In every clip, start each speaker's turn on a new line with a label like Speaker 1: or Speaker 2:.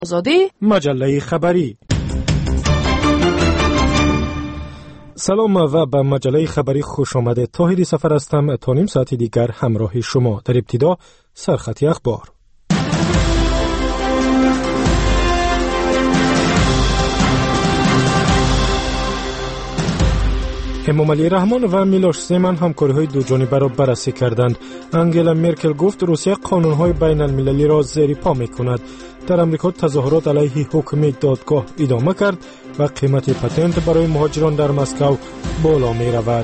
Speaker 1: آزادی
Speaker 2: مجله خبری. سلام و به مجله خبری خوش آمده. طاهری سفر هستم. تا نیم ساعت دیگر همراه شما. در ابتدا سرخط اخبار. امام علی رحمان و میلوش زمن همکاری‌های دو جانبه را بررسی کردند. انگلا مرکل گفت روسیه قانون‌های بین المللی را زیر پا می‌کند. در امریکا تظاهرات علیه حکم دادگاه ادامه کرد و قیمت پتنت برای مهاجران در مسکو بالا می‌رود.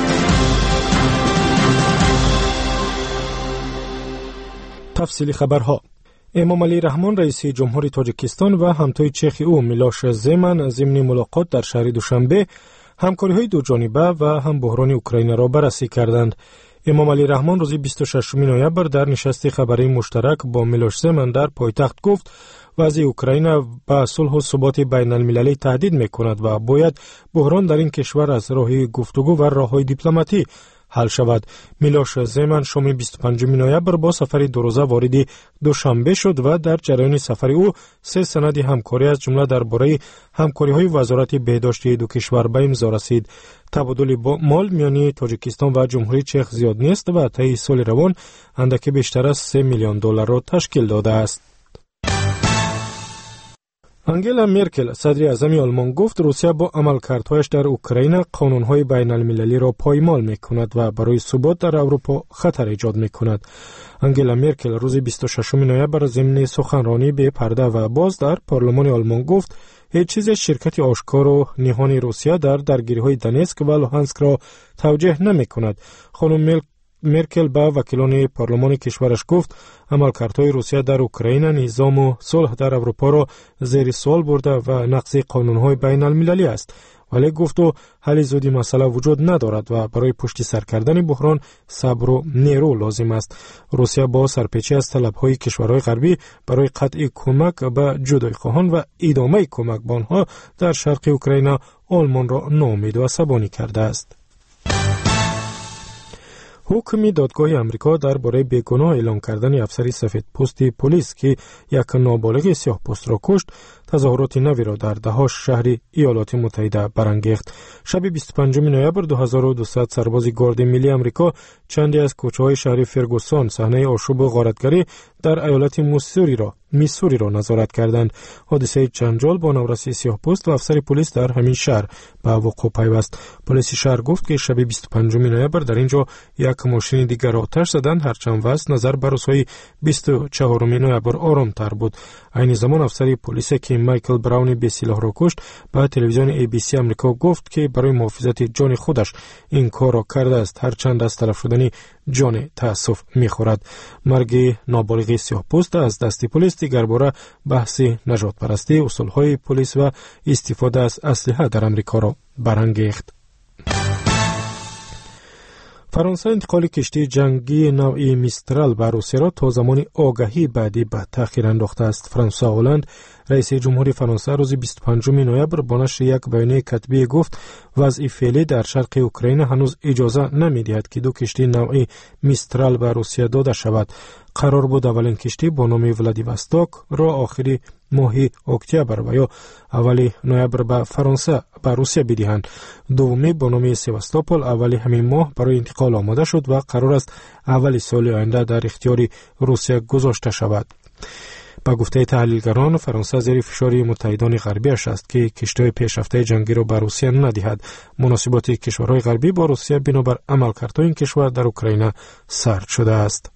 Speaker 2: تفصیل خبرها. امام علی رحمان رئیس جمهوری تاجیکستان و همتای چیخ او میلوش زمن ضمن ملاقات در شهر دوشنبه همکاری‌های دو جانبه و هم بحران اوکراین را بررسی کردند. امام علی رحمان روز 26 نوامبر در نشست خبری مشترک با میلوش زمن در پایتخت گفت وضع اوکراین به صلح و ثبات بین المللی تهدید می‌کند و باید بحران در این کشور از راه گفتگو و راه‌های دیپلماتی حل شود. میلوش زمن شام 25 نوامبر با سفری دو روزه وارد دوشنبه شد و در جریان سفر او سه سند همکاری از جمله درباره همکاری‌های وزارت بهداشت دو کشور به امضا رسید. تبادل مال میان تاجیکستان و جمهوری چک زیاد نیست و طی سال روان اندکی بیشتر از 3 میلیون دلار را تشکیل داده است. انگلا مرکل صدر اعظم آلمان گفت روسیه با عملکردهایش در اوکراین قانون‌های بین المللی را پایمال می‌کند و برای ثبات در اروپا خطر ایجاد می‌کند. انگلا مرکل روز 26 نوامبر ضمن سخنرانی به پرده و باز در پارلمان آلمان گفت هیچ چیز شرکت آشکار و نهان روسیه در درگیری‌های دونتسک و لوهانسک را توجیه نمی‌کند. خانم مرکل با وکیلان پارلمان کشورش گفت عملکردهای روسیه در اوکراین نظام و صلح در اروپا را زیر سوال برده و نقض قانون‌های بین المللی است. ولی گفت حل زودی مسئله وجود ندارد و برای پشت سر کردن بحران صبر و نیرو لازم است. روسیه با سرپیچی از طلب‌های کشورهای غربی برای قطع کمک به جدایخواهان و ادامه کمک به آنها در شرق اوکراین آلمان را ناامید و عصبانی کرده است. حکم دادگاه امریکا درباره بیگناه اعلام کردن افسری سفید پوستی پلیس که یک نابالغ سیاه پوست را کشت تظاهرات نوی را در ده‌ها شهر ایالات متحده برانگیخت. شب 25 نوامبر 2200 سرباز گارد ملی امریکا چندی از کوچه‌های شهر فرگوسون صحنه آشوب و غارتگری در ایالت میسوری را نظارت کردند. حادثه جنجال با نورسی سیاه‌پوست و افسر پلیس در همین شهر به وقوع پیوست. پلیس شهر گفت که شب 25 نوامبر در اینجا یک ماشین دیگر را آتش زدند، هرچند وضع نظر به روزهای 24 نوامبر آرام‌تر بود. این زمان افسر پلیس که مایکل براون بی‌سلاح را کشت به تلویزیون ABC آمریکا گفت که برای محافظت جان خودش این کار را کرده است، هرچند از طرف شدن جان تأسف می‌خورد. مرگ نابالغ سیاه‌پوست از دست پلیس دیگر باره بحث نجات پرستی، اصولهای پلیس و استفاده از اسلحه در امریکا را برانگیخت. فرانسه انتقال کشتی جنگی نوعی میسترال به روسیه را تا زمان آگاهی بعدی به تأخیر انداخته است. فرانسوا هولند رئیس جمهوری فرانسه روز 25 نوامبر با نشر یک بیانیه کتبی گفت وضع فعلی در شرق اوکراین هنوز اجازه نمی‌دهد که دو کشتی نوعی میسترال به روسیه داده شود. قرار بود اولین کشتی با نام ولادیواستوک را آخری ماه اکتبر و یا اول نوامبر به روسیه بدهند. دومی با نام سواستوپول اول همین ماه برای انتقال آماده شد و قرار است اول سال آینده در اختیار روسیه گذاشته شود. با گفته تحلیلگران فرانسه زیر فشار متحدان غربیش است که کشتی پیشرفته جنگی را به روسیه ندهد. مناسبات کشورهای غربی با روسیه بنابر عملکردهای این کشور در اوکراین سرد شده است.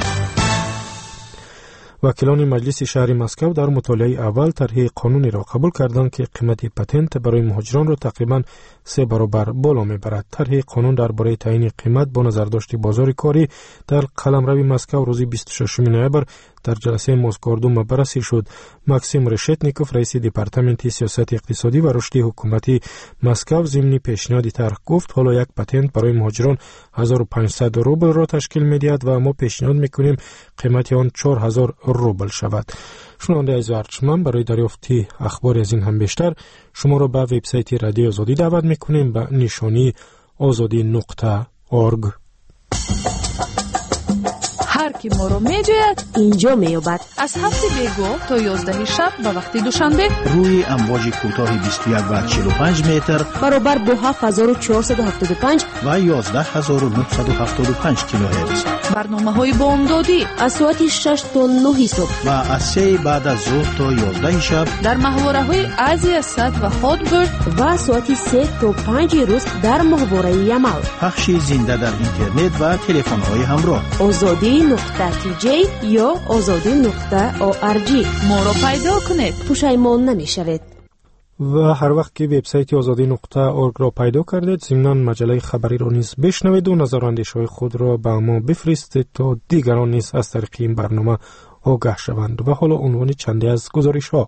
Speaker 2: وکیلان مجلس شهر مسکو در مطالعه اول طرح قانونی را قبول کردند که قیمت پتنت برای مهاجران را تقریباً 3 برابر بالا میبرد. طرح قانون درباره تعیین قیمت با نظرداشت بازار کاری در قلمرو مسکو روز 26 نوامبر در جلسه موسکاردوم بررسی شد. ماکسیم رشتنیکوف رئیس دپارتمنت سیاست اقتصادی و رشد حکومتی مسکو ضمن پیشنهاد طرح گفت حالا یک پتنت برای مهاجران 1500 روبل را تشکیل می‌دهد و ما پیشنهاد می‌کنیم قیمت آن 4000 روبل شود. شنونده عزیز ارجمند، برای دریافت اخبار از این هم بیشتر شما را به وبسایت رادیو آزادی دعوت می‌کنیم به نشانی azadi.org.
Speaker 1: هر کی ما رو میجوید
Speaker 3: اینجا میابد.
Speaker 1: از 7 بیگاه تا 11 شب به وقت دوشنبه
Speaker 4: روی امواج کوتاه 21 و 45 متر
Speaker 3: برابر با 7475
Speaker 4: و 11975 کیلوهرتز.
Speaker 1: برنامه‌های بامدادی
Speaker 3: از ساعت 6 تا 9 صبح
Speaker 4: و از 3 بعد از ظهر تا 11 شب
Speaker 1: در ماهواره‌های آسیا صد و هاتبرد
Speaker 3: و ساعت 3 تا 5 روز در ماهواره یمل.
Speaker 4: پخش زنده در اینترنت و تلفن‌های همراه.
Speaker 3: azadi.tj یا azadi.org.
Speaker 1: ما رو پیدا کنید،
Speaker 3: پشیمان نمی‌شوید.
Speaker 2: و هر وقت که وبسایت azadi.org را پیدا کردید ضمناً مجله خبری را نیز بشنوید و نظراندیش‌های خود را به ما بفرستید تا دیگران نیز از طریق این برنامه آگاه شوند. و حالا عنوان چندی از گزارش‌ها.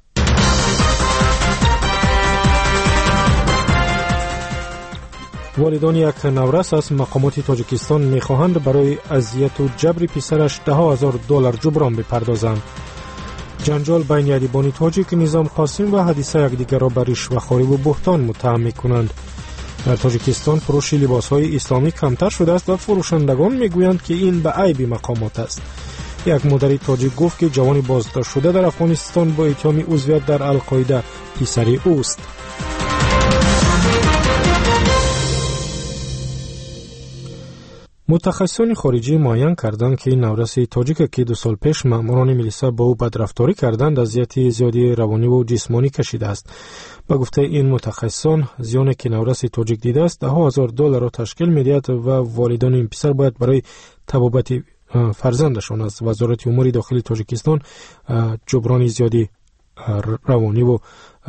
Speaker 2: والدان یک نورس از مقامات تاجیکستان می‌خواهند برای اذیت و جبر پسرش $10,000 جبران بپردازند. جنجال بین ادیبان تاجیک نظام قاسم و حدیثه یکدیگر را به رشوه‌خواری و بهتان متهم می‌کنند. در تاجیکستان فروش لباس‌های اسلامی کمتر شده است و فروشندگان می‌گویند که این به عیب مقامات است. یک مادر تاجیک گفت که جوان بازداشت شده در افغانستان با اتهام عضویت در القاعده پسر اوست. متخصصان خارجی معین کردند که این نورس تاجیک که 2 سال پیش ماموران میلیسا با او بدرفتاری کردند اذیت زیادی روانی و جسمانی کشیده است. با گفته این متخصصان زیانی که نورس تاجیک دیده است $10,000 را تشکیل می‌دهد و والدان این پسر باید برای طبابت فرزندشان از وزارت امور داخلی تاجیکستان جبران زیادی روانی و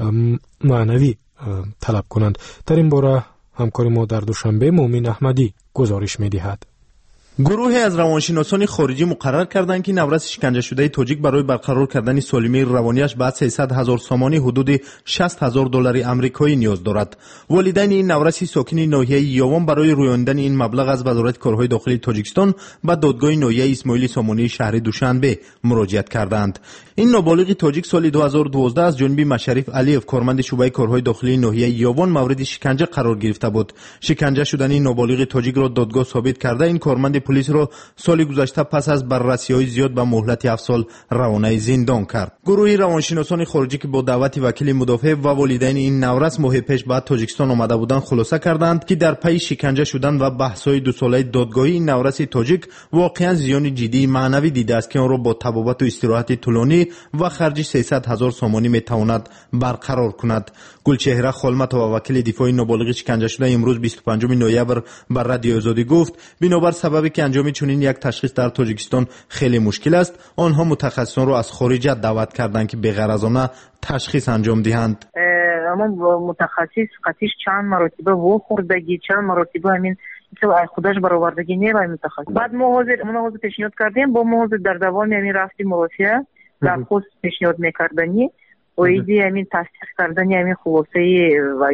Speaker 2: معنوی طلب کنند. در این باره همکار ما در دوشنبه مومن احمدی گزارش می‌دهد.
Speaker 5: گروهی از روانشناسان خارجی مقرر کردند که نورس شکنجه شده تاجیک برای برقرار کردن سالمی روانیش بعد 300,000 سامانی حدود $60,000 آمریکایی نیاز دارد. والدین این نورسی ساکن ناحیه یاوان برای رویاندن این مبلغ از وزارت کارهای داخلی تاجیکستان به دادگاه ناحیه اسماعیل سامانی شهر دوشنبه مراجعه کردند. این نابالغ تاجیک سال 2012 از جانب مشرف علیف کارمند شعبه کارهای داخلی ناحیه یاوان مورد شکنجه قرار گرفته بود. شکنجه شدن این نابالغ تاجیک را دادگاه ثابت کرده این کارمند پلیس را سال گذشته پس از بررسی‌های زیاد به مهلت 7 سال روانه زندان کرد. گروهی روانشناسان خارجی که با دعوت وکیل مدافع و والدین این نورس ماه پیش بعد تاجیکستان آمده بودند خلاصه کردند که در پی شکنجه شدن و بحث‌های 2 ساله دادگاهی این نورس تاجیک واقعا زیان جدی معنوی دیده است که آن را با طبابت و استراحت طولانی و خرج 300,000 سامانی میتواند برقرار کند. گلچهره خالمت و وکیل دفاع نابالغ شکنجه شده امروز 25 نوامبر بر رادیو آزادی گفت بنابر سببی که انجام چنین یک تشخیص در تاجیکستان خیلی مشکل است آنها متخصصان را از خارج دعوت کردند که بغیر از آن تشخیص انجام دهند.
Speaker 6: اما متخصص قطعش چند مرتبه وخوردگی چند مرتبه همین خودش برآوردگی نیروی متخصص. بعد ما حاضر پیشنهاد کردیم با ما در دوام همین رفتیم مرافعه در خود پیشنهاد میکردنی و ایدی همین تصدیق کردنی همین خلاصه و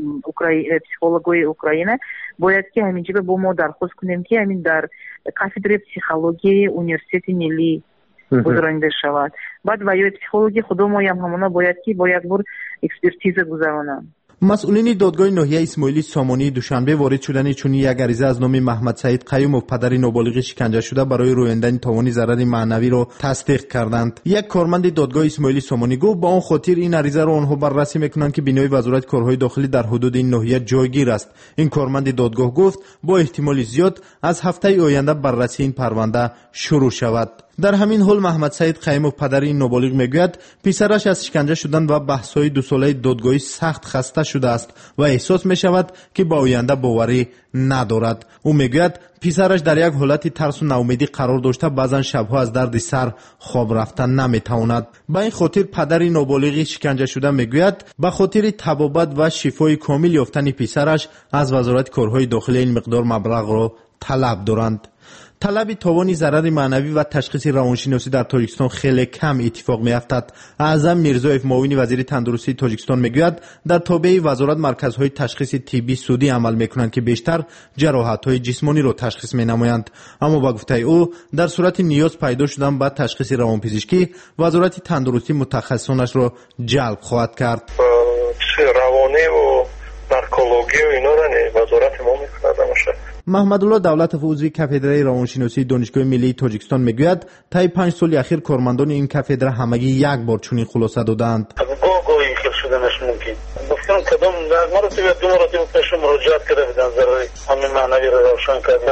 Speaker 6: پسیخولوژی اوکراینه باید که همینجا با ما درخواست کنیم که همین در کافدره پسیخولوژی انیورسیتی ملی گذرانده شود. بعد ویای پسیخولوژی خودم هم همونا باید که با یک بار اکسپرتیز گذرانم.
Speaker 5: مسئولین دادگاه ناحیه اسماعیلی سامانی دوشنبه وارد شدن چون یک عریضه از نام محمد سعید قیومov پدر نابالغ شکنجه شده برای رویاندن تاوان ضرر معنوی را تصدیق کردند. یک کارمند دادگاه اسماعیلی سامانی گفت با آن خاطر این عریضه را آنها بررسی میکنند که بنای وزارت کارهای داخلی در حدود این ناحیه جایگیر است. این کارمند دادگاه گفت با احتمال زیاد از هفته آینده بررسی این پرونده شروع شود. در همین حال محمد سعید قیومov پدر این نابالغ میگوید پسرش از شکنجه شدن و بحث‌های 2 ساله دادگاهی سخت خسته شده است و احساس می‌شود که با آینده باوری ندارد. او میگوید پسرش در یک حالت ترس و ناامیدی قرار داشته بعضن شبها از درد سر خواب رفتن نمیتواند. به این خاطر پدر نابالغ شکنجه شده میگوید به خاطر طبابت و شفای کامل یافتن پسرش از وزارت کارهای داخلی این مقدار مبلغ را طلب دارند. طلب تاوان ضرر معنوی و تشخیص روانشناسی در تاجیکستان خیلی کم اتفاق میافتد. اعظم میرزایف معاون وزیر تندرستی تاجیکستان میگوید در تابع وزارت مرکزهای تشخیص طبی سودی عمل میکنند که بیشتر جراحت‌های جسمانی را تشخیص مینمایند. اما با گفته او در صورت نیاز پیدا شدن بعد تشخیص روانپزشکی وزارت تندرستی متخصصانش را جلب خواهد کرد.
Speaker 7: روانی و نارکولوژی و اینا را وزارت ما میکنه.
Speaker 5: محمدالله دولتов عضو کاتدرای روانشناسی دانشگاه ملی تاجیکستان میگوید طی 5 سال اخیر کارمندان این کاتدرا همگی یک بار چنین خلاصه دادند.
Speaker 7: گاهی خیلی شدنش ممکن گفتم کدام یک مرتبه دو مرتبه پیش مراجعت کرده بودن ضروری همین معنوی را روشن کردن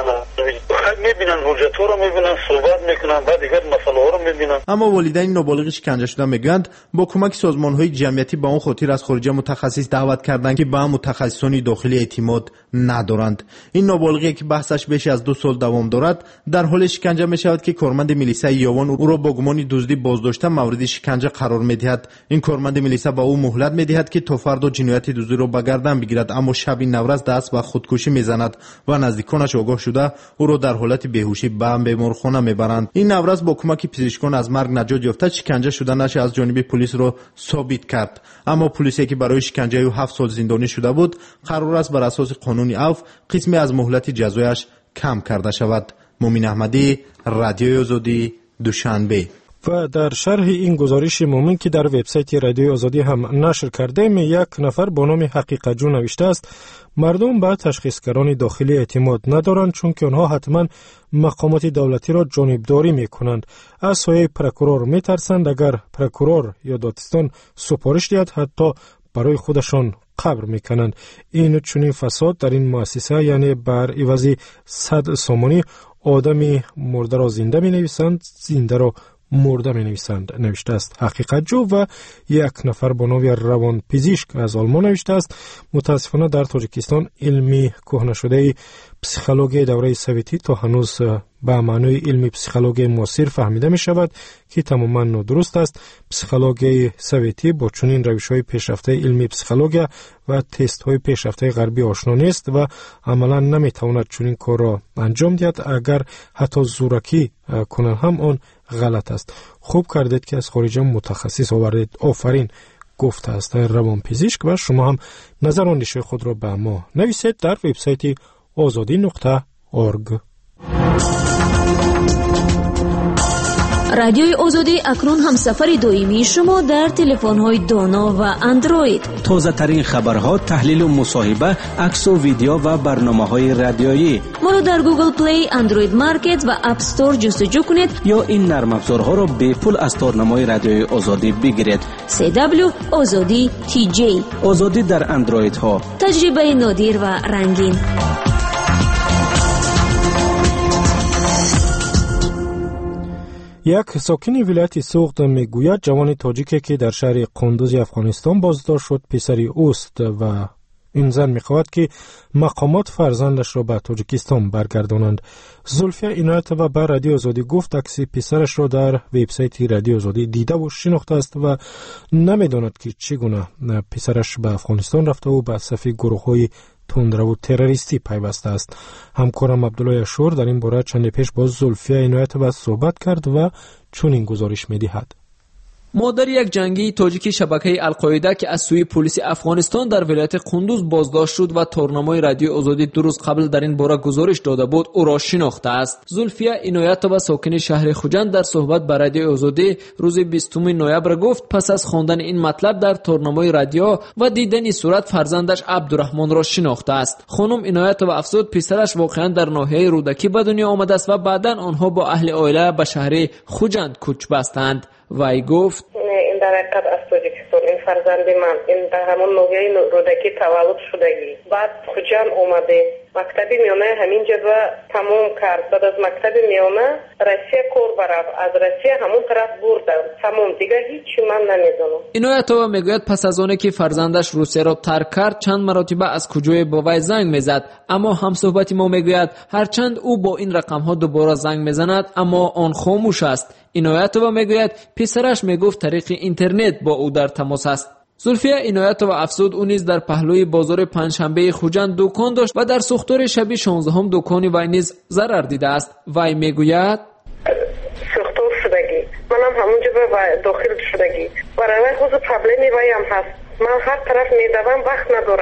Speaker 7: میبینن حجت رو میبینن صحبت میکنن بعد دیگر مسئله ها رو میبینن.
Speaker 5: اما والدین نابالغ شکنجه شده میگویند با کمک سازمان‌های جمعیتی به اون خاطر از خارج متخصص دعوت کردند که به متخصصان داخلی اعتماد ندارند. این نابالغی که بحثش بیش از 2 سال دوام دارد در حال شکنجه میشود که کارمند میلیسای یاوان او را با گمان دزدی بازداشته مورد شکنجه قرار میدهد. این کارمند میلیسا به او مهلت میدهد که تا فردا جنایت دزدی را به گردن بگیرد، اما شب نوروز دست به خودکشی میزند و نزدیکانش آگاه شده او را در حالت بیهوشی به بیمارخانه میبرند. این نوروز با کمک پزشکان از مرگ نجات یافته شکنجه شدنش از جانب پلیس را ثابت کرد، اما پلیسی که برای شکنجه او 7 سال زندانی شده بود قرار است بر اساس قانون عفو قسمی از مهلت جزایش کم کرده شود. مومن احمدی، رادیوی آزادی، دوشنبه.
Speaker 2: و در شرح این گزارش مومن که در وبسایت رادیوی آزادی هم نشر کرده یک نفر با نام حقیقت جو نوشته است مردم به تشخیصگران داخلی اعتماد ندارند چون که آنها حتما مقامات دولتی را جانبداری میکنند. از سایه پروکورور میترسند اگر پروکورور یا دادستان سفارش دهد حتی برای خودشان قبر میکنند. این چنین فساد در این مؤسسه یعنی بر عوض 100 سامانی آدمی مرده را زنده می نویسند، زنده را مرده می نویسند نوشته است حقیقت جو. و یک نفر با نام روان پزشک از آلمان نوشته است متاسفانه در تاجیکستان علمی کهنه شده پسیخولوژی دوره سوویتی تا هنوز به معنای علمی پسیخولوژی معاصر فهمیده می شود که تماما نادرست است. پسیخولوژی سوویتی با چنین روش‌های پیشرفته علمی پسیخولوژی و تست‌های پیشرفته غربی آشنا نیست و عملاً نمی‌تواند چنین کار را انجام دهد. اگر حتی زورکی کنند هم آن غلط است. خوب کردید که از خارج متخصص آوردید. آفرین گفته است روانپزشک. و شما هم نظر و اندیشه خود را به ما نویسید در وبسایت azadi.org.
Speaker 8: رادیوی آزادی اکنون هم سفر دائمی شما در تلفن‌های دانا و اندروید.
Speaker 9: تازه ترین خبرها، تحلیل و مصاحبه، عکس و ویدیو و برنامه‌های رادیویی.
Speaker 8: ما را در گوگل پلی، اندروید مارکت و اپ استور جستجو کنید
Speaker 9: یا این نرم افزارها را به پول از تارنمای رادیوی آزادی بگیرید.
Speaker 8: CW آزادی TJ.
Speaker 9: آزادی در اندروید ها.
Speaker 8: تجربه نادر و رنگین.
Speaker 2: یک ساکن ولایت سوغد میگوید جوان تاجیکی که در شهر قندوز افغانستان بازداشت شد پسری اوست و این زن میخواهد که مقامات فرزندش را به تاجیکستان برگردانند. زلفیه عنایت و به رادیو آزادی گفت عکس پسرش را در وبسایت رادیو آزادی دیده و شناخته است و نمیداند که چگونه پسرش به افغانستان رفته و به صف گروه‌های تندرو و تروریستی پیوسته است. همکارم عبدالله اشور در این باره چند پیش با زلفیه عنایت و صحبت کرد و چون این گزارش می‌دهد.
Speaker 10: مادر یک جنگی تاجیکی شبکه القاعده که از سوی پلیس افغانستان در ولایت قندوز بازداشت شد و تارنمای رادیو آزادی 2 روز قبل در این باره گزارش داده بود او را شناخته است. زلفیه عنایتова ساکن شهر خوجند در صحبت با رادیو آزادی روز 20 نوامبر گفت پس از خواندن این مطلب در تارنمای رادیو و دیدن صورت فرزندش عبدالرحمن را شناخته است. خانم عنایتova افزود پسرش واقعا در ناحیه رودکی به دنیا آمده است و بعدا آنها با اهل عائله به شهر خوجند کوچ بستند. وی گفت
Speaker 11: این در حقیقت از تاجیکستان این فرزند من این در همون ناحیه رودکی تولد شدگی بعد خوجند اومده مکتب میانه همین جبه تمام کرد. بعد از مکتب میانه روسیه کار برفت از روسیه همون طرف بردم تمام دیگه هیچی من نمیدونم.
Speaker 10: عنایتova میگوید پس از آنه که فرزندش روسیه را ترک کرد چند مرتبه از کجای با وی زنگ میزد اما همصحبت ما میگوید هرچند او با این رقم ها دوباره زنگ میزند اما آن خاموش است. عنایتova میگوید پسرش میگفت طریق اینترنت با او در تماس است. زلفیه عنایتova افزود او نیز در پهلوی بازار پنجشنبه خوجند دکان داشت و در سوختار شب 16 دکانی وی نیز ضرر دیده است. وی میگوید
Speaker 11: سوختار شدگی منم همونجا به داخل شدگی برای خود پرابلمی وی هم هست من هر طرف میدوم وقت ندارم.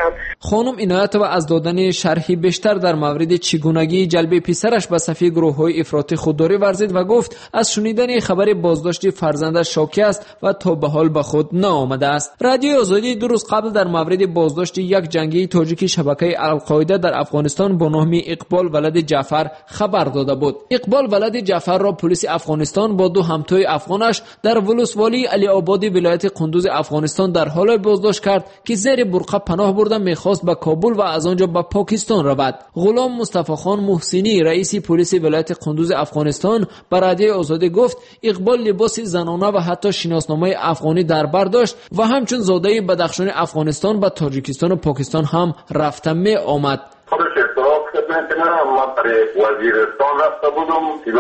Speaker 10: خانم عنایتова از دادن شرحی بیشتر در مورد چگونگی جلب پسرش به صفی گروه‌های افراطی خودداری ورزید و گفت از شنیدن خبر بازداشت فرزندش شوکه است و تا به حال به خود نآمده است. رادیو آزادی 2 روز قبل در مورد بازداشت یک جنگی تاجیک شبکه القاعده در افغانستان با نام اقبال ولد جعفر خبر داده بود. اقبال ولد جعفر را پلیس افغانستان با 2 همتای افغانش در ولسوالی علی آباد ولایت قندوز افغانستان در حال بازداشت کرد که زیر برقه پناه برده می‌خواست به کابل و از آنجا به پاکستان رود. غلام مصطفی خان محسنی رئیس پلیس ولایت قندوز افغانستان به رادیو آزادی گفت اقبال لباس زنانه و حتی شناسنامه افغانی در بر داشت و همچون زاده بدخشان افغانستان به تاجیکستان و پاکستان هم رفته می آمد.
Speaker 12: خودش اعتراف کردن که من برای وزیرستان رفته بودم،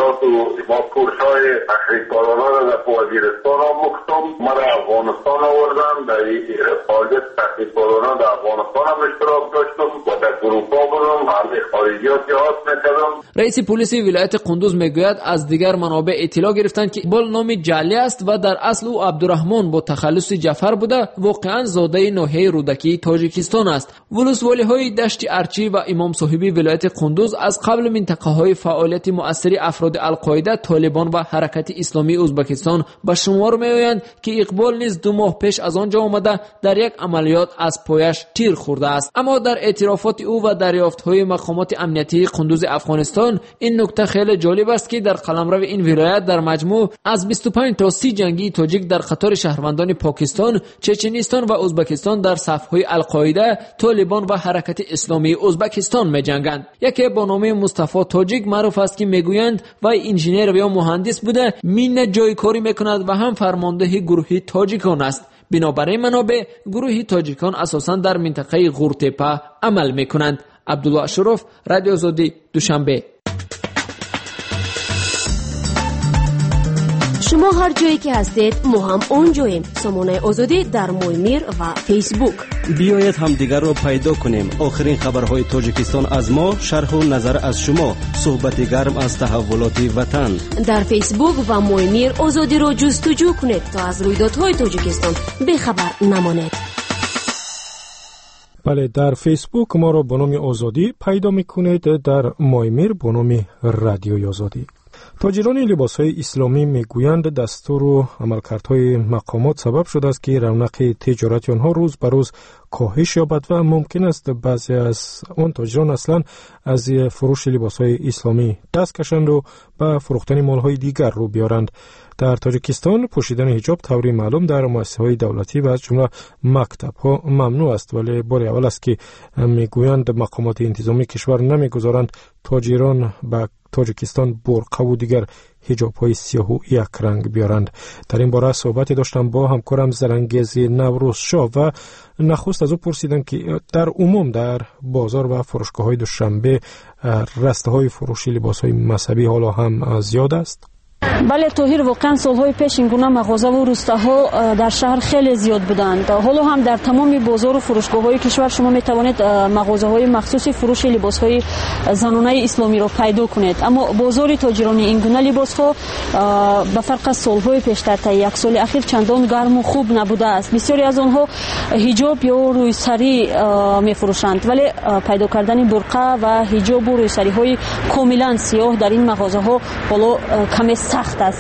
Speaker 12: ما کورسای تحقیقکارانه در وزیرستان آموختم، من افغانستان آوردم، در فعالیت تحقیقکارانه در افغانستان هم اشتراک داشتم و در گروپا بودم، همه خارجیات جهات میکردم.
Speaker 10: رئیس پلیس ولایت قندوز میگوید از دیگر منابع اطلاع گرفتند که اقبال نام جعلی است و در اصل او عبدالرحمن با تخلص جعفر بوده، واقعا زاده ناحیه رودکی تاجیکستان است. ولسوالی های دشت ارچی و امام صاحبی ولایت قندوز از قبل منطقه های فعالیت مؤثر افراد القاعده، طالبان و حرکت اسلامی ازبکستان به شمار می آیند که اقبال نیز 2 ماه پیش از آنجا آمده در یک عملیات از پایش تیر خورده است. اما در اعترافات او و دریافت های مقامات امنیتی قندوز افغانستان این نکته خیلی جالب است که در قلمرو این ولایت در مجموع از 25 تا 30 جنگی تاجیک در قطار شهروندان پاکستان، چچنستان و ازبکستان در صف‌های القاعده، طالبان و حرکت اسلامی ازبکستان می جنگند. یکی با نام مصطفی تاجیک معروف است که میگویند وی انجینر و یا مهندس بوده، مین جای کاری میکند و هم فرمانده گروه تاجیکان است. بنابراین منابع گروه تاجیکان اساساً در منطقه غورتپه عمل میکنند. عبدالله اشرف، رادیو آزادی، دوشنبه.
Speaker 3: شما هر جایی که هستید ما هم اونجاییم. سامانه آزادی در مویمیر و فیسبوک.
Speaker 9: بیایید هم دیگر رو پیدا کنیم. آخرین خبرهای تاجیکستان از ما، شرح و نظر از شما، صحبت گرم از تحولات وطن.
Speaker 3: در فیسبوک و مویمیر آزادی رو جستجو کنید تا از رویدادهای تاجیکستان بخبر نمانید.
Speaker 2: بله، در فیسبوک ما رو با نام آزادی پیدا میکنید، در مویمیر با نام رادیو آزادی. تاجران لباس‌های اسلامی میگویند دستور و عملکردهای مقامات سبب شده است که رونق تجارت آنها روز به روز کاهش یابد و ممکن است بعضی از آن تاجران اصلا از فروش لباس‌های اسلامی دست کشند و به فروختن مال‌های دیگر رو بیارند. در تاجیکستان پوشیدن حجاب طوری معلوم در مؤسسه‌های دولتی و از جمله مکتب‌ها ممنوع است، ولی بار اول است که میگویند مقامات انتظامی کشور نمیگذارند تاجران به تاجیکستان برقه و دیگر حجاب‌های سیاه و یک رنگ بیارند. در این باره صحبت داشتم با همکارم زرنگیز نوروز شاه و نخست از او پرسیدم که در عموم در بازار و فروشگاه‌های دوشنبه رسته‌های فروشی لباس‌های مذهبی حالا هم زیاد است.
Speaker 13: بله طاهر، واقعا سالهای پیش این گونه مغازه و روستاها در شهر خیلی زیاد بودند. حالا هم در تمام بازار و فروشگاه‌های کشور شما می‌توانید مغازه‌های مخصوص فروش لباس‌های زنانه اسلامی را پیدا کنید. اما بازار تاجران این گونه لباس‌ها به فرق از سالهای پیشتر تا یک سال اخیر چندان گرم و خوب نبوده است. بسیاری از آنها حجاب یا رویسری می‌فروشند، ولی پیدا کردن برقه و حجاب و رویسری‌های کاملا سیاه در این مغازه‌ها حالا کمی سخت است.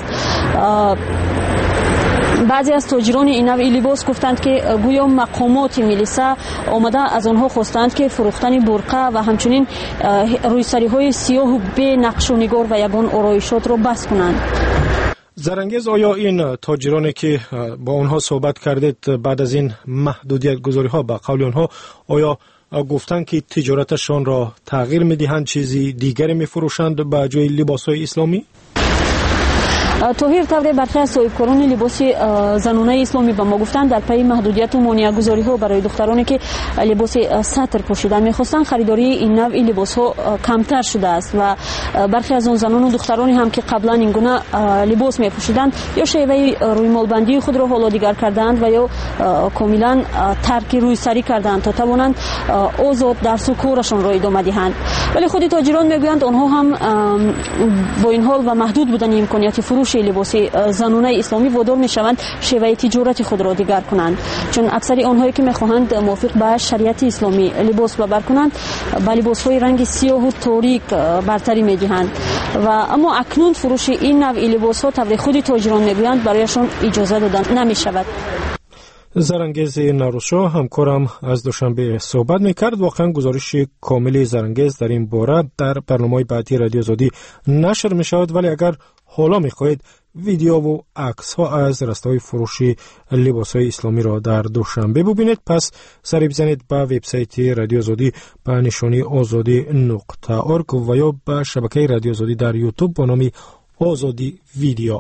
Speaker 13: بعضی از تاجران این نوع لباس گفتند که گویا مقامات ملیسا آمده از آنها خواستند که فروختن برقه و همچنین رویسری‌های سیاه و بی نقش و نگار و یگان آرایشات را بس کنند.
Speaker 2: زرنگیز، آیا این تاجرانی که با آنها صحبت کردید بعد از این محدودیت گذاری ها به قول آنها آیا گفتند که تجارتشان را تغییر میدهند، چیزی دیگری میفروشند به جای لباس‌های اسلامی؟
Speaker 13: طاهر، طبعا برخی از صاحبکاران لباس زنانه اسلامی به ما گفتند در پی محدودیت و مانع‌گذاری ها برای دخترانی که لباس سطر پوشیدن می‌خواستند خریداری این نوع لباس ها کمتر شده است و برخی از آن زنان و دخترانی هم که قبلا این گونه لباس می‌پوشیدند یا شیوه رویمالبندی خود را حالا دیگر کردند و یا کاملا ترک رویسری کردند تا توانند آزاد درس و کارشان را ادامه دهند. ولی خود تاجران میگویند آنها هم با این حال و محدود بودن امکانات فروش فروش لباس زنانه اسلامی وادار میشوند شیوه تجارت خود را دیگر کنند، چون اکثر آنهایی که میخواهند موافق به شریعت اسلامی لباس ببر کنند با لباس‌های رنگ سیاه و تاریک برتری میدهند و اما اکنون فروش این نوع لباس‌ها طبق خود تاجران میگویند برایشان اجازه دادن نمیشود.
Speaker 2: زرانگیز نوروزشاه همکارم از دوشنبه صحبت میکرد. واقعا گزارش کامل زرانگیز در این باره در برنامه بعدی رادیو آزادی نشر میشود، ولی اگر حالا میخواهید ویدیو و عکس ها از رستای فروشی لباس های اسلامی را در دوشنبه ببینید، پس سری بزنید به وبسایت رادیو آزادی به نشانی azadi.org و یا به شبکه رادیو آزادی در یوتیوب با نام آزادی ویدیو.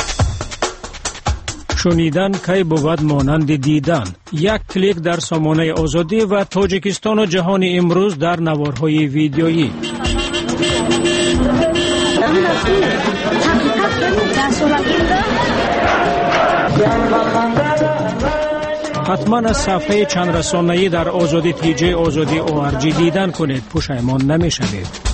Speaker 14: شنیدن کی بود مانند دیدن. یک کلیک در سامانه آزادی و تاجیکستان و جهان امروز در نوارهای ویدیویی. حتما از صفحه چند رسانه‌ای در آزادی تیجی آزادی ORG دیدن کنید، پشیمان نمی‌شوید.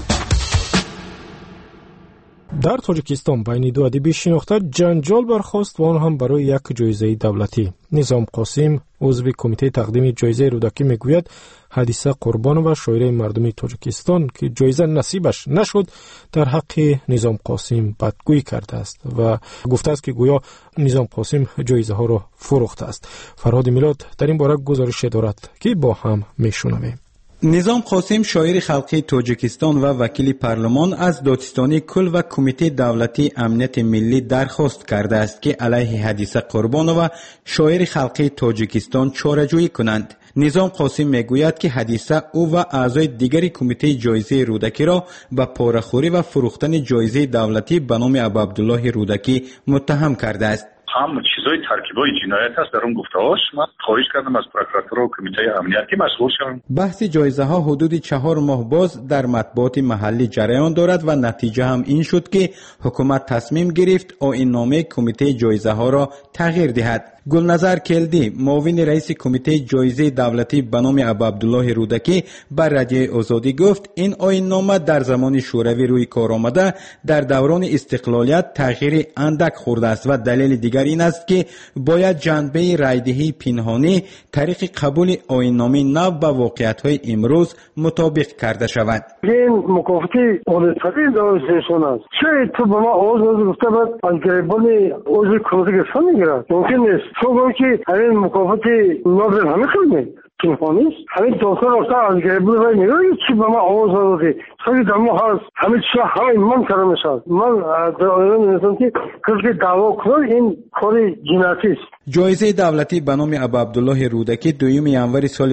Speaker 2: در تاجیکستان بین دو ادیب شناخته جنجال برخاست و آن هم برای یک جایزه دولتی. نظام قاسم عضو کمیته تقدیم جایزه رودکی میگوید حدیثه قربانووا شاعره مردمی تاجیکستان که جایزه نصیبش نشد در حق نظام قاسم بدگویی کرده است و گفته است که گویا نظام قاسم جایزه ها را فروخته است. فرهاد میلاد در این باره گزارش دارد که با هم میشنویم.
Speaker 15: نظام قاسم شاعر خلقی تاجیکستان و وکیل پارلمان از دادستانی کل و کمیته دولتی امنیت ملی درخواست کرده است که علیه حدیثه قربانووا شاعر خلقی تاجیکستان چاره‌جویی کنند. نظام قاسم میگوید که حدیثه او و اعضای دیگری کمیته جایزه رودکی را به پاره‌خوری و فروختن جایزه دولتی به نام ابو عبدالله رودکی متهم کرده است.
Speaker 16: هم چیزای ترکیبای جنایت است در اون گفته‌هاش. من خواهش کردم از پروکراتور و کمیته امنیتی مسئول شوند.
Speaker 15: بحث جایزه ها حدود 4 ماه باز در مطبوعات محلی جریان دارد و نتیجه هم این شد که حکومت تصمیم گرفت آیین نامه کمیته جایزه ها را تغییر دهد. گلنظر کلدی معاون رئیس کمیته جایزه دولتی به نام ابو عبدالله رودکی بر رادیو آزادی گفت این آیین نامه در زمان شوروی روی کار آمده در دوران استقلالیت تغییر اندک خورده است و دلیل دیگر این است که باید جنبه رایدهی پنهانی طریق قبول آیین نامه نو با واقعیت‌های امروز مطابق کرده شود.
Speaker 17: این مکافات اولتری داشتن است. چه تو به ما آواز گفته بود از گریبانی عضو کمیته گفتن میگیرد. ممکن نیست. چون که همین مکافات نابل همه خیلی پنهانی است. همین داستان رفته از گریبانی و میگوید چی به ما آواز داده. سری دمو هست. همه چیزا همه من کار میشد. من در آینده می‌دونم که کسی دعوا کنه این کار جنایتی است.
Speaker 15: جایزه دولتی به نام ابو عبدالله رودکی 2 ینوری سال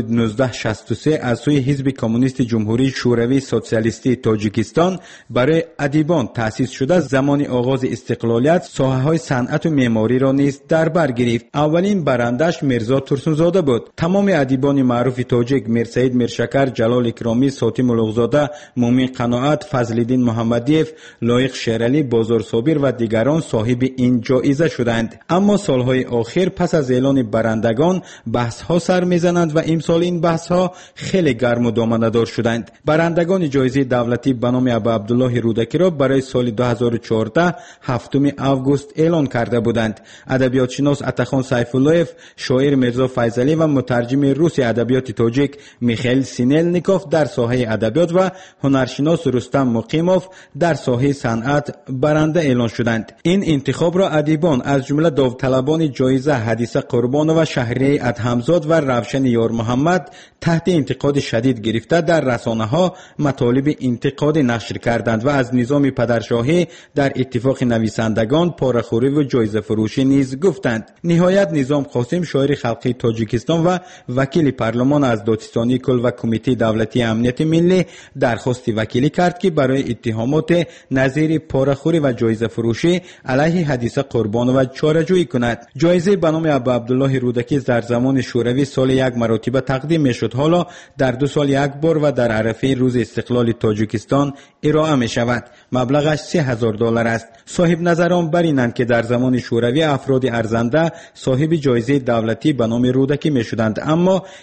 Speaker 15: 1963 از سوی حزب کمونیست جمهوری شوروی سوسیالیستی تاجیکستان برای ادیبان تأسیس شده. زمان آغاز استقلالیت ساحه‌های صنعت و معماری را نیز در بر گرفت. اولین برندش میرزا ترسونزاده بود. تمام ادیبان معروف تاجیک میرسعید میرشکر، جلال اکرامی، ساتی ملوغزاده، مومن قناعت، فضل‌الدین محمدیف، لایق شیرعلی، بازار صابر و دیگران صاحب این جایزه شدند. اما سالهای آخر پس از اعلان برندگان بحث ها سر میزنند و امسال این بحث ها خیلی گرم و دامنه‌دار شدند. برندگان جایزه دولتی به نام ابو عبدالله رودکی را برای سال 2014 7 آگوست اعلان کرده بودند. ادبیات شناس عطاخان سیف‌الله‌یف، شاعر میرزا فیضلی و مترجم روسی ادبیات تاجیک میخائیل سینلنیکوف در ساحه ادبیات و هنرشناس رستم مقیموف در ساحه صنعت برنده اعلان شدند. این انتخاب را ادیبان از جمله داوطلبان جایزه حدیثه قربانووا، شهریه ادهمزاد و روشن یار محمد تحت انتقاد شدید گرفته در رسانه‌ها مطالب انتقاد نشر کردند و از نظام پدرشاهی در اتفاق نویسندگان پاره‌خوری و جایزه فروشی نیز گفتند. نهایت نظام قاسم شاعر خلقی تاجیکستان و وکیل پارلمان از دادستانی کل و کمیته دولتی امنیت ملی درخواست وکیلی کرد که برای اتهامات نظیر پاره‌خوری و جایزه فروشی علیه حدیثه قربانووا چاره‌جویی کند. جایزه به نام ابو عبدالله رودکی در زمان شوروی سال 1 مرتبه تقدیم میشد. حالا در 2 سال 1 بار و در عرفه روز استقلال تاجیکستان ارائه می شود. مبلغش $3000 است. صاحب نظران بر اینند که در زمان شوروی افراد ارزنده صاحب جایزه دولتی به نام رودکی می شدند، اما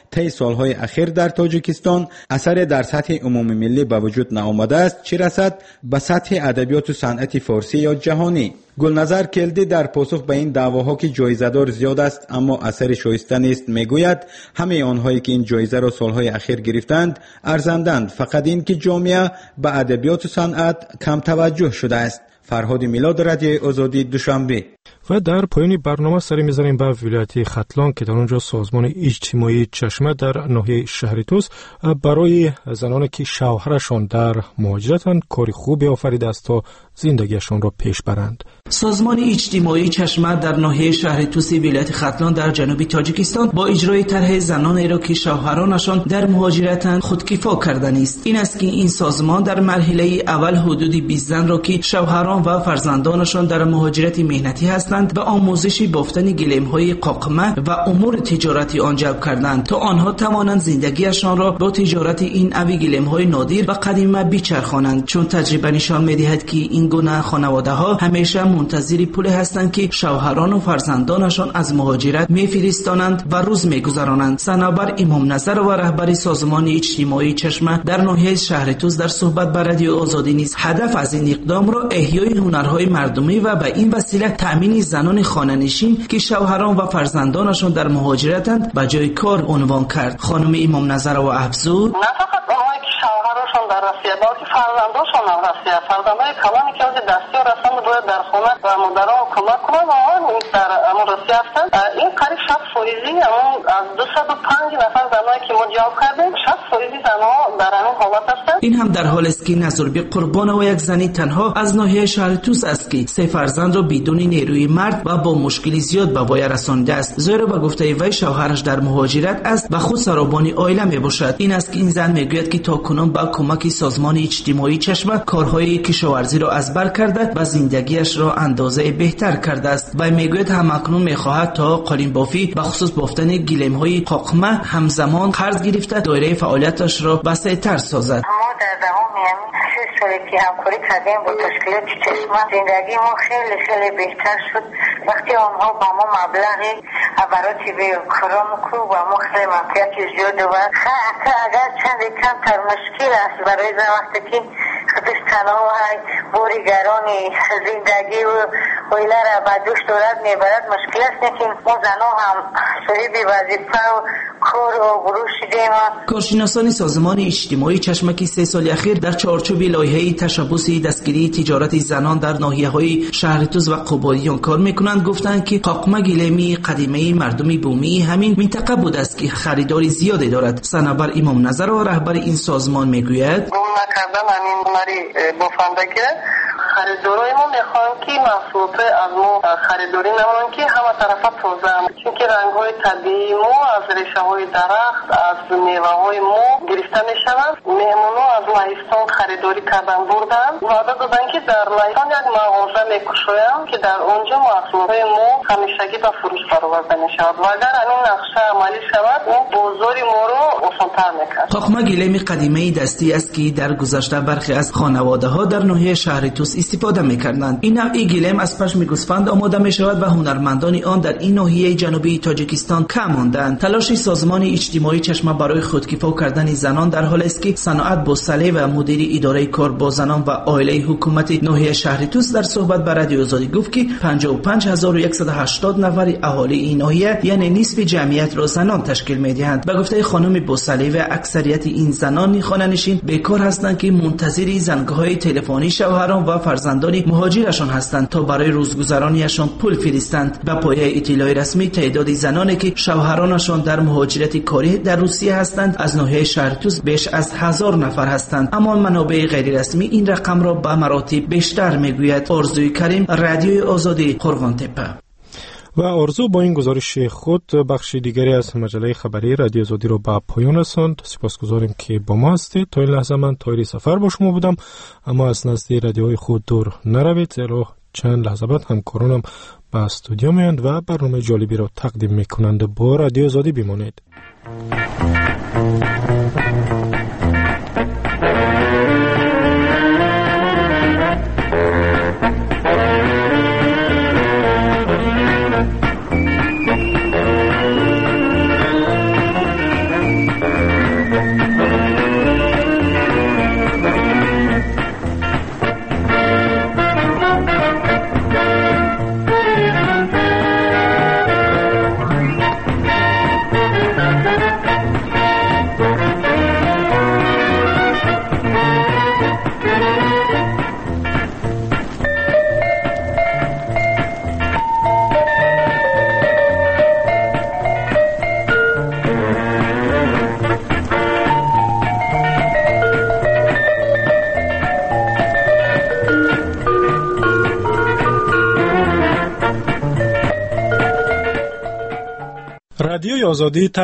Speaker 15: طی سالهای اخیر در تاجیکستان اثر در سطح عمومی ملی به وجود نآمده است، چه رسد به سطح ادبیات و صنعت فارسی یا جهانی. گلنظر کلدی در پاسخ به این دعواها که جایزه‌دار زیاد است اما اثر شایسته نیست میگوید همه آنهایی که این جایزه را سالهای اخیر گرفتند ارزندند، فقط این که جامعه به ادبیات و صنعت کم توجه شده است. فرهاد میلاد، رادیو آزادی، دوشنبه.
Speaker 2: و در پایان برنامه سری می‌زنیم به ولایت ختلان که در آنجا سازمان اجتماعی چشمه در ناحیه شهر توس برای زنانی که شوهرشان در مهاجرتند کاری خوبی آفریده است تا زندگیشان را پیش برند.
Speaker 18: سازمان اجتماعی چشمه در ناحیه شهر توس ولایت ختلان در جنوب تاجیکستان با اجرای طرح زنانی را که شوهرانشان در مهاجرتند خودکفا کردن است. این است که این سازمان در مرحله اول حدود 20 زن را که شوهران و فرزندانشان در مهاجرت مهنتی هستند به آموزش بافتن گلیم‌های قاقمه و امور تجارتی آن جلب کردند تا آنها توانند زندگیشان را با تجارت این اوی گلیم‌های نادر و قدیمی بچرخانند، چون تجربه نشان می‌دهد که این گونه خانواده‌ها همیشه منتظر پول هستند که شوهران و فرزندانشان از مهاجرت می‌فرستانند و روز می‌گذرانند. صنوبر امام نظر و رهبر سازمان اجتماعی چشمه در ناحیه شهر توس در صحبت با رادیو آزادی نیز هدف از این اقدام را احیای هنرهای مردمی و به این وسیله تأمین زنان خانه‌نشین که شوهران و فرزندانشان در مهاجرتند به جای کار عنوان کرد. خانم امام نظر و افزود:
Speaker 11: نه فقط اونایی که شوهرشان در روسیه بلکه فرزندانشان هم روسیه، فرزندای کلانی که از دستیار هستند باید در خانه و مادران کمک کنند و آنها در روسیه هستند. این قریب 60% از 205 نفر زنایی که ما جلب کردیم 60% زنها در همین حالت هستند.
Speaker 18: این هم در حالی است که نظربی قربان و یک زنی تنها از ناحیه شهر توس است که 3 فرزند را بدون نیروی مرد و با مشکلی زیاد به وی رسانده است، زیرا به گفته وی شوهرش در مهاجرت است و خود سرابان عائله می باشد. این است که این زن میگوید که تاکنون با کمک سازمان اجتماعی چشمه کارهای کشاورزی را از بر کرده و زندگیش را اندازه بهتر کرده است و میگوید همکنون میخواهد تا قالین بافی به خصوص بافتن گلیم‌های قاقمه همزمان قرض گرفته دایره فعالیتش را وسیع‌تر سازد.
Speaker 19: که همکاری کردیم با تشکیلات چشمه زندگی ما خیلی بهتر شد. وقتی آنها با ما مبلغی عبراتی به کارا میکنو و ما خیلی منفعتی زیاد و اگر چند کمتر مشکل است برای زن وقتی که خودش تنها و بوریگران زندگی و اویله را به دوش دارد میبرد مشکل است، لیکن ما زنها هم صاحب وظیفه و کار و گروه شدیم.
Speaker 18: کارشناسان سازمان اجتماعی چشمه که 3 سال اخیر در چارچوب لایحه تشبث دستگیری تجارت زنان در ناحیه‌های شهر توس و قباییان کار میکنند گفتند که قاقمه گلیمی قدیمی مردمی بومی همین منطقه بود است که خریداری زیادی دارد. صنوبر امام نظر و رهبر این سازمان میگوید:
Speaker 11: نکردن همین هنری بافندگی خریدارای ما میخوان که محصولات از ما خریداری نمونن که همه طرفه تازه هم، چونکه رنگ‌های طبیعی ما از ریشه‌های درخت از میوه‌های ما گرفته میشوند. مهمونا از لهستان خریداری کردن بردن وعده دادن که در لهستان یک مغازه میکشویم که در اونجا محصولات ما همیشگی به فروش برآورده میشود و اگر همین نقشه عملی شود اون بازار ما رو آسان‌تر میکنه.
Speaker 18: قاقمه گلیم قدیمی دستی است که در گذشته برخی از خانواده‌ها در ناحیه شهر توس استفاده می‌کردند. این نوع گلیم از پشم گوسفند آماده می‌شود و هنرمندان آن در این ناحیه جنوبی تاجیکستان کم ماندند. تلاش سازمان اجتماعی چشمه برای خودکفا کردن زنان در حالی است که صنعت بوسله و مدیر اداره کار با زنان و عائله حکومت ناحیه شهر توس در صحبت با رادیو آزادی گفت که 55180 نفر اهالی این ناحیه یعنی نصف جمعیت را زنان تشکیل می‌دهند. به گفته خانم بوسله و اکثریت این زنان خانه‌نشین بیکار هستند که منتظر زنگ‌های تلفنی شوهران و فرزندان مهاجرشان هستند تا برای روزگذرانیشان پول فرستند. به پایه اطلاع رسمی تعداد زنانی که شوهرانشان در مهاجرت کاری در روسیه هستند از ناحیه شهر توس بیش از 1000 نفر هستند، اما منابع غیر رسمی این رقم را به مراتب بیشتر میگوید. آرزوی کریم، رادیو آزادی، قرغان‌تپه.
Speaker 2: و آرزو با این گزارش خود بخش دیگری از مجله خبری رادیو آزادی رو به پایان رساند. سپاسگزاریم که با ما هستید. تا این لحظه من طاهر سفر با شما بودم، اما از نزد رادیوهای خود دور نروید، زیرا چند لحظه بعد همکارانم به استودیو میاند و برنامه جالبی را تقدیم میکنند. با رادیو آزادی بمانید. آزادی